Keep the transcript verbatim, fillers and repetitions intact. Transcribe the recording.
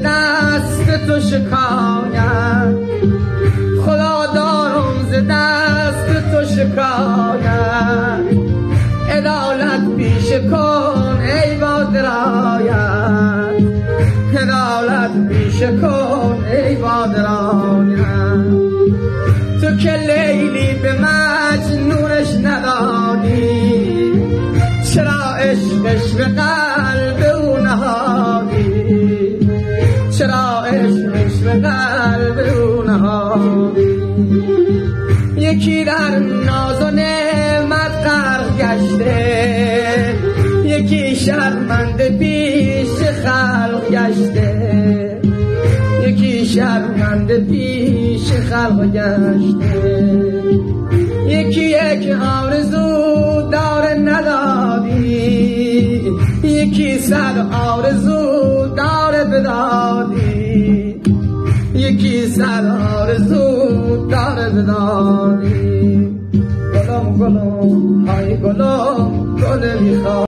دست تو شکاید، خدا دارم ز دست تو شکاید. عدالت پیش کن ای با درایت، عدالت پیش کن ای با درایت. تو که لیلی به مجنونش ندادی، چرا عشقش به قلب او نهادی، چرا عشقش به قلب او نهادی. یکی در ناز و نعمت غرق گشته، یکی شرمنده پیش خلق گشته، یکی شرمنده پیش خلق گشته. یکی یک آرزو داره ندادی، یکی صد آرزو داره بدادی، یکی صد آرزو داره بدادی. گلم گلم های گلم گل میخواد